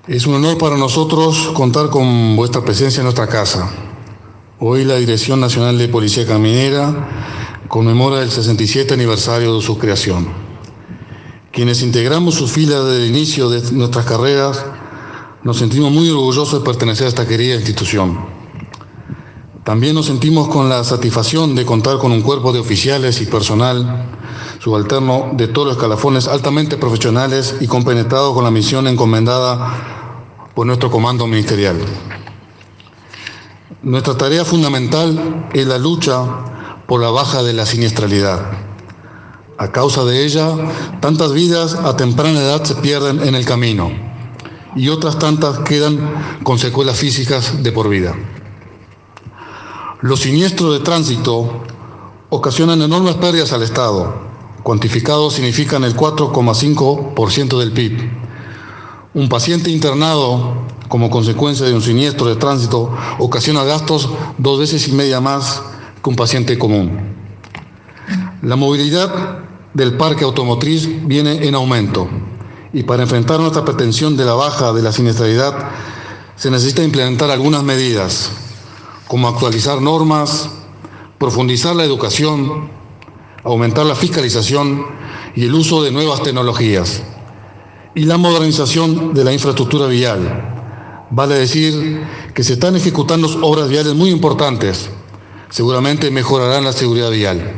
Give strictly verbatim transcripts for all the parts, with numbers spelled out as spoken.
Es un honor para nosotros contar con vuestra presencia en nuestra casa. Hoy la Dirección Nacional de Policía Caminera conmemora el sesenta y siete aniversario de su creación. Quienes integramos sus filas desde el inicio de nuestras carreras, nos sentimos muy orgullosos de pertenecer a esta querida institución. También nos sentimos con la satisfacción de contar con un cuerpo de oficiales y personal subalterno de todos los escalafones altamente profesionales y compenetrados con la misión encomendada por nuestro comando ministerial. Nuestra tarea fundamental es la lucha por la baja de la siniestralidad. A causa de ella, tantas vidas a temprana edad se pierden en el camino y otras tantas quedan con secuelas físicas de por vida. Los siniestros de tránsito ocasionan enormes pérdidas al Estado. Cuantificados significan el cuatro coma cinco por ciento del P I B. Un paciente internado como consecuencia de un siniestro de tránsito ocasiona gastos dos veces y media más que un paciente común. La movilidad del parque automotriz viene en aumento y para enfrentar nuestra pretensión de la baja de la siniestralidad se necesita implementar algunas medidas, como actualizar normas, profundizar la educación, aumentar la fiscalización y el uso de nuevas tecnologías, y la modernización de la infraestructura vial. Vale decir que se están ejecutando obras viales muy importantes, seguramente mejorarán la seguridad vial.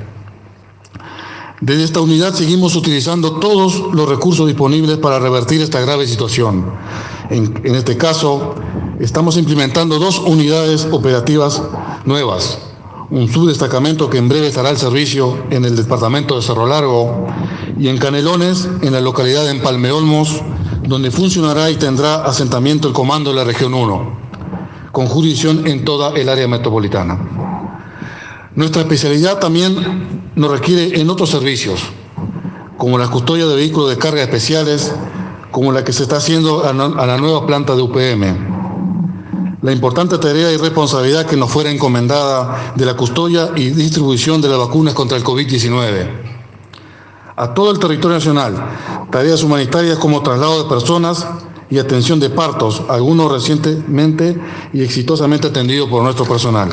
Desde esta unidad seguimos utilizando todos los recursos disponibles para revertir esta grave situación. En, en este caso, estamos implementando dos unidades operativas nuevas, un subdestacamento que en breve estará al servicio en el departamento de Cerro Largo y en Canelones, en la localidad de Empalme Olmos, donde funcionará y tendrá asentamiento el comando de la región uno, con jurisdicción en toda el área metropolitana. Nuestra especialidad también nos requiere en otros servicios, como la custodia de vehículos de carga especiales, como la que se está haciendo a la nueva planta de U P M. La importante tarea y responsabilidad que nos fuera encomendada de la custodia y distribución de las vacunas contra el COVID diecinueve. A todo el territorio nacional, tareas humanitarias como traslado de personas y atención de partos, algunos recientemente y exitosamente atendidos por nuestro personal.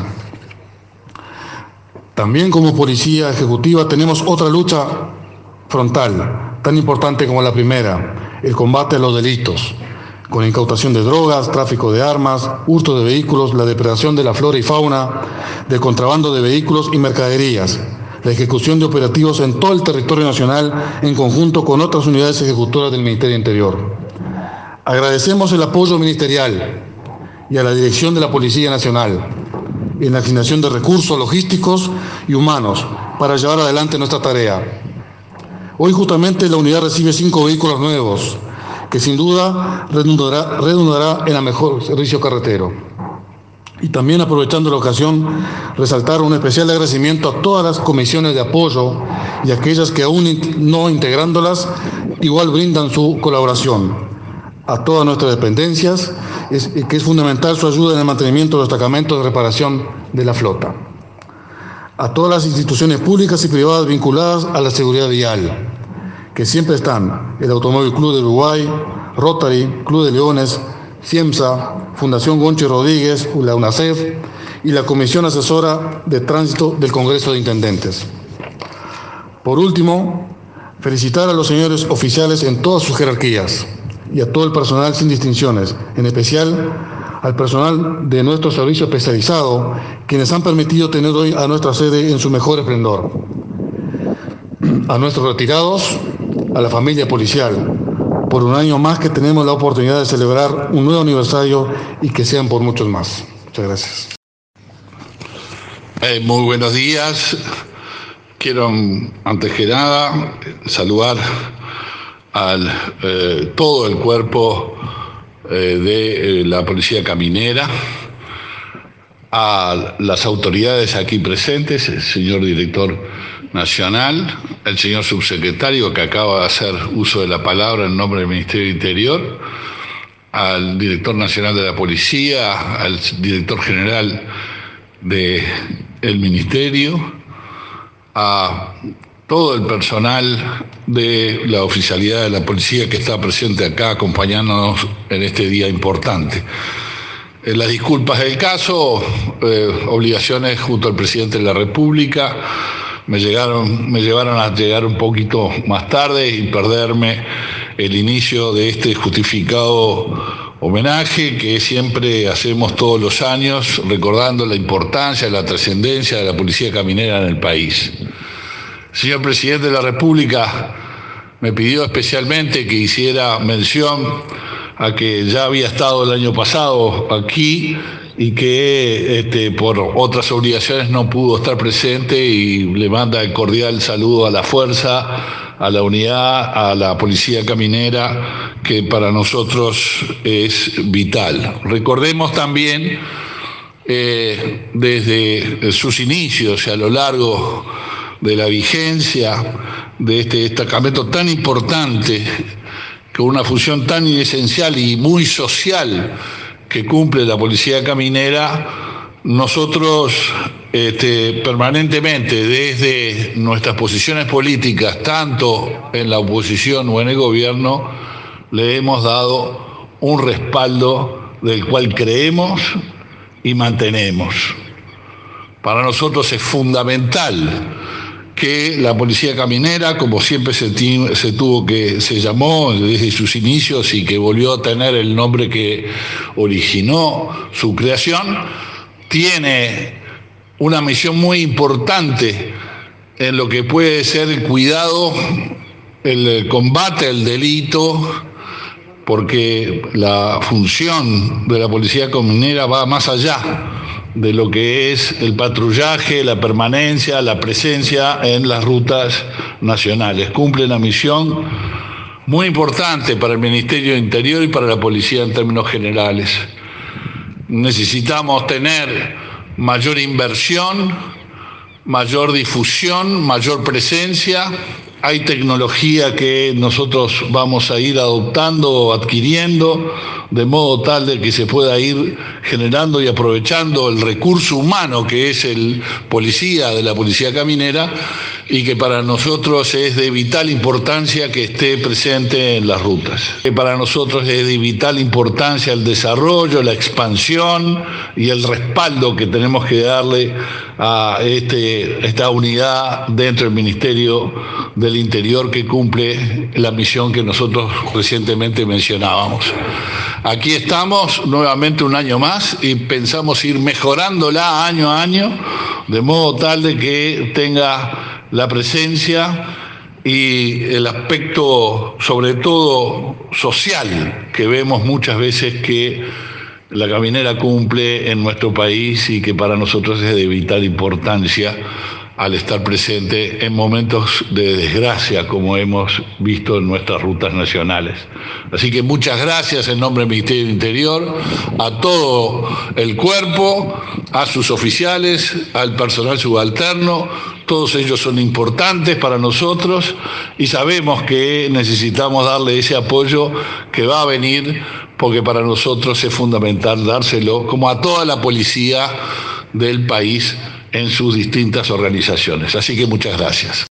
También como policía ejecutiva tenemos otra lucha frontal, tan importante como la primera, el combate a los delitos, con incautación de drogas, tráfico de armas, hurto de vehículos, la depredación de la flora y fauna, del contrabando de vehículos y mercaderías, la ejecución de operativos en todo el territorio nacional en conjunto con otras unidades ejecutoras del Ministerio Interior. Agradecemos el apoyo ministerial y a la dirección de la Policía Nacional en la asignación de recursos logísticos y humanos para llevar adelante nuestra tarea. Hoy justamente la unidad recibe cinco vehículos nuevos, que sin duda redundará, redundará en el mejor servicio carretero. Y también, aprovechando la ocasión, resaltar un especial agradecimiento a todas las comisiones de apoyo y a aquellas que aún no integrándolas, igual brindan su colaboración. A todas nuestras dependencias, es, que es fundamental su ayuda en el mantenimiento de los destacamentos de reparación de la flota. A todas las instituciones públicas y privadas vinculadas a la seguridad vial, que siempre están: el Automóvil Club de Uruguay, Rotary, Club de Leones, CIEMSA, Fundación Gonchi Rodríguez, la UNACEF y la Comisión Asesora de Tránsito del Congreso de Intendentes. Por último, felicitar a los señores oficiales en todas sus jerarquías y a todo el personal sin distinciones, en especial al personal de nuestro servicio especializado, quienes han permitido tener hoy a nuestra sede en su mejor esplendor. A nuestros retirados, a la familia policial, por un año más que tenemos la oportunidad de celebrar un nuevo aniversario y que sean por muchos más. Muchas gracias. Eh, muy buenos días. Quiero, antes que nada, saludar a eh, todo el cuerpo eh, de eh, la Policía Caminera, a las autoridades aquí presentes, el señor director nacional, el señor subsecretario que acaba de hacer uso de la palabra en nombre del Ministerio del Interior, al director nacional de la Policía, al director general del Ministerio, a todo el personal de la oficialidad de la policía que está presente acá acompañándonos en este día importante. Eh, las disculpas del caso, eh, obligaciones junto al presidente de la República, me, llegaron, me llevaron a llegar un poquito más tarde y perderme el inicio de este justificado homenaje que siempre hacemos todos los años, recordando la importancia, la trascendencia de la policía caminera en el país. Señor presidente de la República, me pidió especialmente que hiciera mención a que ya había estado el año pasado aquí y que este, por otras obligaciones no pudo estar presente, y le manda el cordial saludo a la fuerza, a la unidad, a la policía caminera, que para nosotros es vital. Recordemos también eh, desde sus inicios y a lo largo de la vigencia de este destacamento tan importante, con una función tan esencial y muy social que cumple la policía caminera, nosotros este, permanentemente desde nuestras posiciones políticas, tanto en la oposición o en el gobierno, le hemos dado un respaldo del cual creemos y mantenemos. Para nosotros es fundamental que la policía caminera, como siempre se, se tuvo que, se llamó desde sus inicios y que volvió a tener el nombre que originó su creación, tiene una misión muy importante en lo que puede ser el cuidado, el combate al delito, porque la función de la policía caminera va más allá de lo que es el patrullaje, la permanencia, la presencia en las rutas nacionales. Cumple una misión muy importante para el Ministerio de Interior y para la policía en términos generales. Necesitamos tener mayor inversión, mayor difusión, mayor presencia. Hay tecnología que nosotros vamos a ir adoptando, adquiriendo, de modo tal de que se pueda ir generando y aprovechando el recurso humano que es el policía de la policía caminera, y que para nosotros es de vital importancia que esté presente en las rutas. Que para nosotros es de vital importancia el desarrollo, la expansión y el respaldo que tenemos que darle a este, esta unidad dentro del Ministerio del Interior, que cumple la misión que nosotros recientemente mencionábamos. Aquí estamos nuevamente un año más y pensamos ir mejorándola año a año, de modo tal de que tenga la presencia y el aspecto, sobre todo social, que vemos muchas veces que la caminera cumple en nuestro país y que para nosotros es de vital importancia al estar presente en momentos de desgracia como hemos visto en nuestras rutas nacionales. Así que muchas gracias en nombre del Ministerio del Interior, a todo el cuerpo, a sus oficiales, al personal subalterno. Todos ellos son importantes para nosotros y sabemos que necesitamos darle ese apoyo que va a venir, porque para nosotros es fundamental dárselo, como a toda la policía del país en sus distintas organizaciones. Así que muchas gracias.